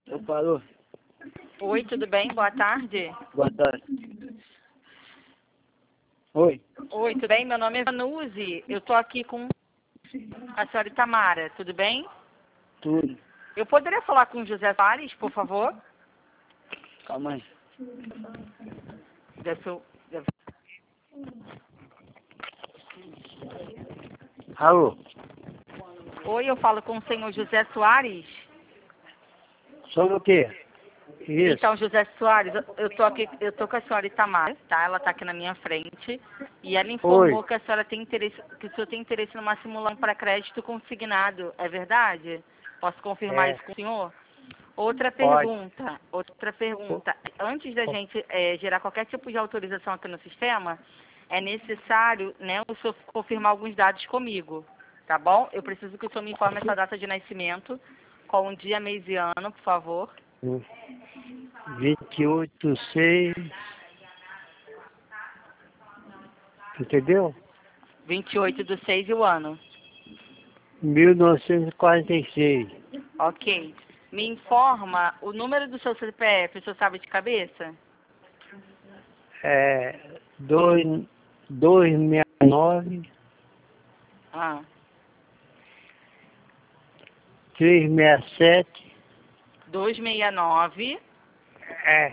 Opa, alô? Oi, tudo bem? Boa tarde. Boa tarde. Oi? Oi, tudo bem? Meu nome é Vanuzi. Eu tô aqui com a senhora Itamara, tudo bem? Tudo. Eu poderia falar com o José Soares, por favor? Calma aí. Alô? Oi, eu falo com o senhor José Soares. Sobre o quê? Isso. Então, José Soares, eu tô com a senhora Itamara, tá? Ela tá aqui na minha frente. E ela informou Oi. que a senhora tem interesse, que o senhor tem interesse numa simulação para crédito consignado. É verdade? Posso confirmar É, isso com o senhor? Outra pode. pergunta. Antes da gente gerar qualquer tipo de autorização aqui no sistema, é necessário, né, o senhor confirmar alguns dados comigo, tá bom? Eu preciso que o senhor me informe essa data de nascimento, com o dia, mês e ano, por favor. 28/6. Entendeu? 28/6 e o ano. 1946. Ok. Me informa o número do seu CPF, o senhor sabe de cabeça? É. 269 Ah, 367. 269. É.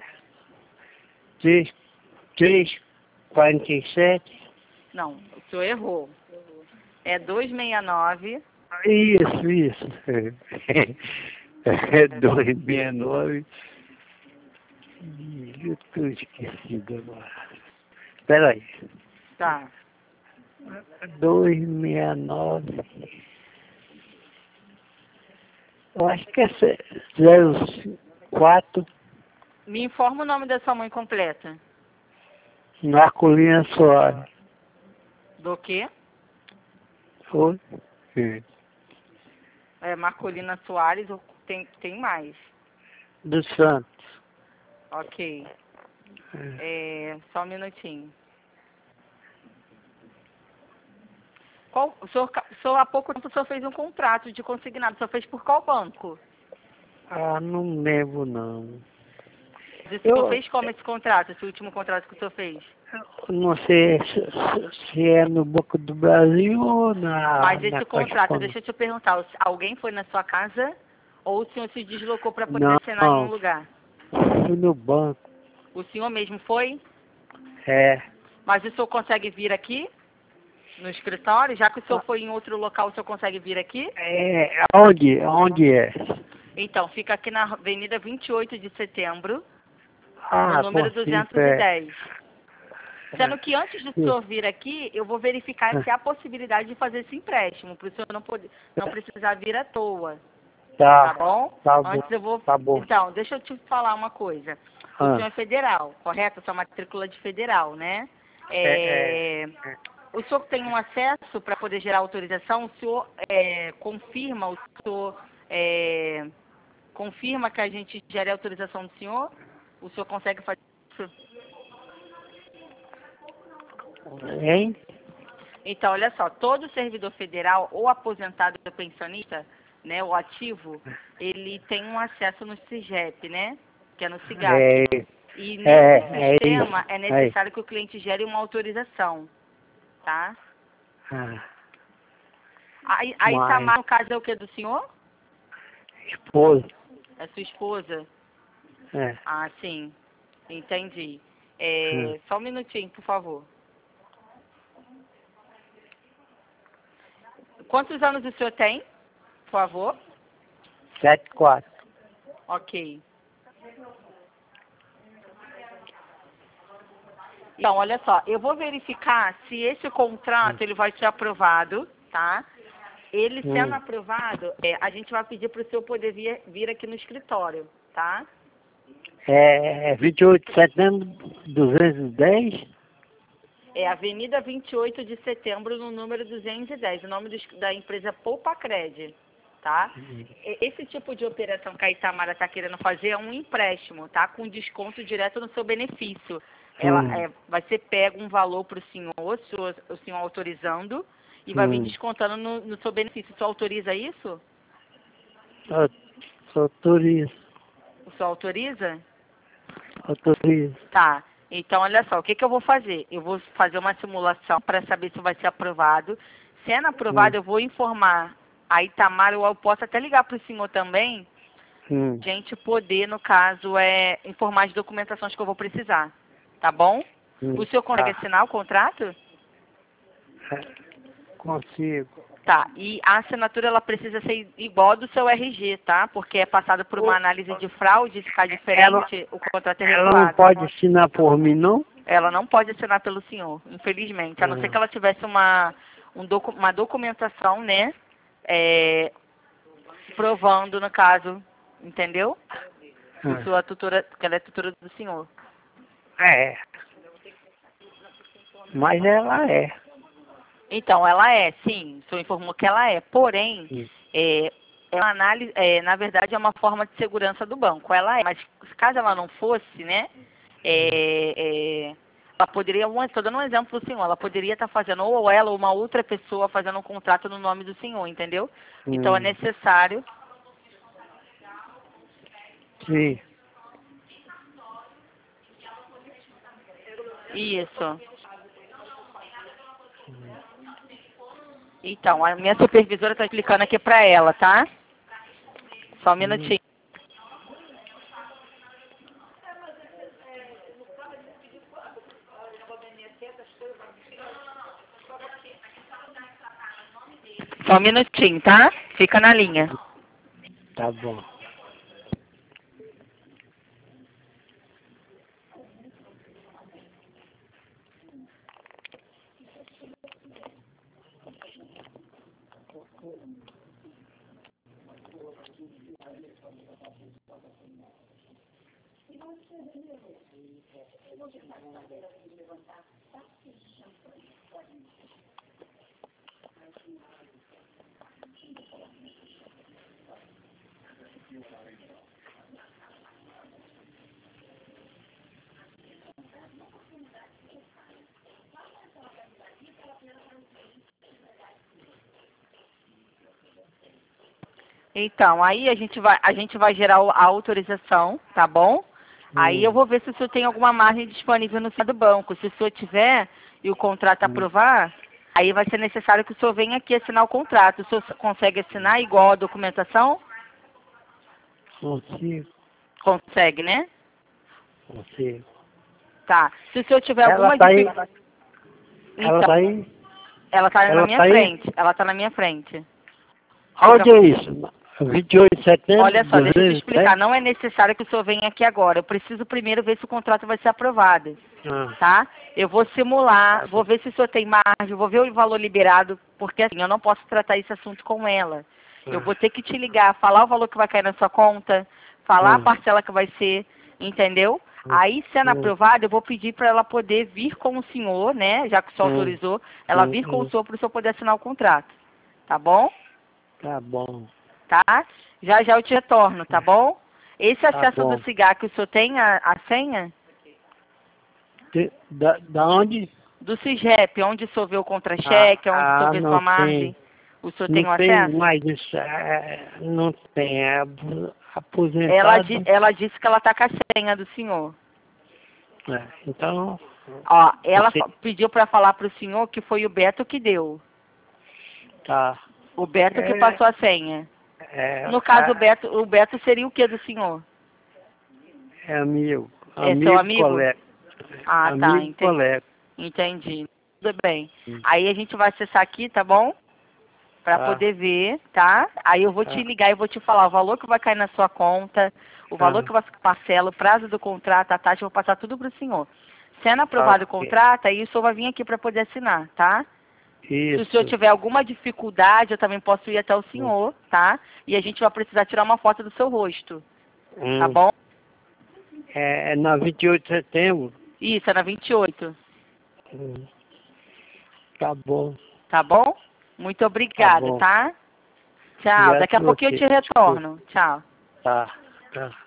347. Não, o senhor errou. É 269. Isso. É 269. Eu tô esquecido agora. Espera aí. Tá. 269. Eu acho que é 04. Me informa o nome da sua mãe completa. Marcolina Soares. Do quê? Foi? Sim. É Marcolina Soares ou tem mais? Do Santos. Ok. Só um minutinho. Há pouco tempo o senhor fez um contrato de consignado. O senhor fez por qual banco? Ah, não lembro não. O senhor fez como esse contrato, esse último contrato que o senhor fez? Eu não sei se é no Banco do Brasil ou Mas na esse Caixa contrato, Econômica. deixa eu te perguntar, alguém foi na sua casa ou o senhor se deslocou para poder Não, assinar em um lugar? fui no banco. O senhor mesmo foi? É. Mas o senhor consegue vir aqui no escritório? Já que o senhor foi em outro local, o senhor consegue vir aqui? É, onde é? Então, fica aqui na Avenida 28 de Setembro, no Ah, número consigo, é. 210. Sendo que antes do senhor vir aqui, eu vou verificar se há possibilidade de fazer esse empréstimo, para o senhor não precisar vir à toa. Tá bom? Tá bom, Antes eu vou. tá bom. Então, deixa eu te falar uma coisa. O Ah, senhor é federal, correto? Sua matrícula de federal, né? é, é, O senhor tem um acesso para poder gerar autorização? O senhor confirma, o senhor confirma que a gente gere a autorização do senhor? O senhor consegue fazer isso? hein? Então, olha só, todo servidor federal ou aposentado ou pensionista, né, o ativo, ele tem um acesso no CIGEP, né, que é no É, SIGAP. E nesse sistema isso. é necessário que o cliente gere uma autorização, tá? Ah, A mas, Itamar, no caso, é o que do senhor? esposa, É sua esposa? é. Ah, sim, entendi. Hum. Só um minutinho, por favor. Quantos anos o senhor tem, por favor? 74. Ok. Então, olha só, eu vou verificar se esse contrato ele vai ser aprovado, tá? Ele sendo aprovado, a gente vai pedir para o senhor poder vir aqui no escritório, tá? É 28 de setembro, 210. É Avenida 28 de Setembro, no número 210. O nome da empresa é Poupacred, tá? Esse tipo de operação que a Itamara está querendo fazer é um empréstimo, tá? Com desconto direto no seu benefício. Vai ser pego um valor para o senhor autorizando, e vai vir descontando no seu benefício. O senhor autoriza isso? Autoriza. O senhor autoriza? Autoriza. Tá. Então, olha só, o que eu vou fazer? Eu vou fazer uma simulação para saber se vai ser aprovado. Sendo aprovado, eu vou informar a Itamar, ou eu posso até ligar para o senhor também, gente poder, no caso, informar as documentações que eu vou precisar. Tá bom? O senhor consegue assinar o contrato? Consigo. Tá. E a assinatura, ela precisa ser igual do seu RG, tá? Porque é passado por uma análise de fraude, se ficar diferente, o contrato é Ela recuado. não pode assinar por mim, não? Ela não pode assinar pelo senhor, infelizmente. A não ser que ela tivesse uma documentação, né? Provando, no caso, entendeu? Sua tutora, que ela é tutora do senhor. É. Mas ela é. Então, ela é, sim. O senhor informou que ela é. Porém, é uma análise, na verdade, é uma forma de segurança do banco. Ela é, mas caso ela não fosse, né? Ela poderia, estou dando um exemplo para o senhor, ela poderia estar fazendo, ou ela ou uma outra pessoa fazendo um contrato no nome do senhor, entendeu? Então é necessário. Sim. Isso. Então, a minha supervisora está explicando aqui para ela, tá? Só um minutinho. Só um minutinho, tá? Fica na linha. Tá bom. Então, aí a gente vai gerar a autorização, tá bom? Aí eu vou ver se o senhor tem alguma margem disponível no site do banco. Se o senhor tiver e o contrato aprovar, aí vai ser necessário que o senhor venha aqui assinar o contrato. O senhor consegue assinar igual a documentação? Consigo. Consegue, né? Consigo. Tá. Se o senhor tiver Ela alguma tá aí. dificuldade. Ela tá aí. Ela tá na Ela minha tá aí? frente. Ela tá na minha frente. Onde é isso? 28 de setembro? Olha só, deixa eu te 2007? explicar. Não é necessário que o senhor venha aqui agora. Eu preciso primeiro ver se o contrato vai ser aprovado. Tá? Eu vou simular, vou ver se o senhor tem margem, vou ver o valor liberado, porque assim, eu não posso tratar esse assunto com ela. Eu vou ter que te ligar, falar o valor que vai cair na sua conta, falar a parcela que vai ser, entendeu? Aí, sendo aprovado, eu vou pedir para ela poder vir com o senhor, né? Já que o senhor autorizou, ela vir com o senhor para o senhor poder assinar o contrato. Tá bom? Tá bom. Tá? Já já eu te retorno, tá bom? Esse Tá acesso bom. do cigarro que o senhor tem, a senha? Da onde? Do CIGEP, onde o senhor vê o contra-cheque, onde o senhor vê não sua margem. tem. O senhor Não tem o tem acesso? mais isso. Não tem. É aposentado. Ela disse que ela está com a senha do senhor. Então, Ó, ela você- pediu para falar para o senhor que foi o Beto que deu. tá. O Beto que passou a senha. No caso, o Beto seria o que do senhor? É amigo. É seu amigo? Colega. Ah, amigo, tá, entendi. colega. Entendi. Tudo bem. Aí a gente vai acessar aqui, tá bom? Para poder ver, tá? Aí eu vou te ligar e vou te falar o valor que vai cair na sua conta, o valor que você parcela, o prazo do contrato, a taxa, eu vou passar tudo para o senhor. Sendo aprovado o contrato, aí o senhor vai vir aqui para poder assinar, tá? Isso. Se o senhor tiver alguma dificuldade, eu também posso ir até o senhor, tá? E a gente vai precisar tirar uma foto do seu rosto, tá bom? É na 28 de setembro. Isso, é na 28. Tá bom. Tá bom? Muito obrigada, bom. tá? Tchau. Obrigado Daqui a por pouquinho eu você. te retorno. Tchau. Tá.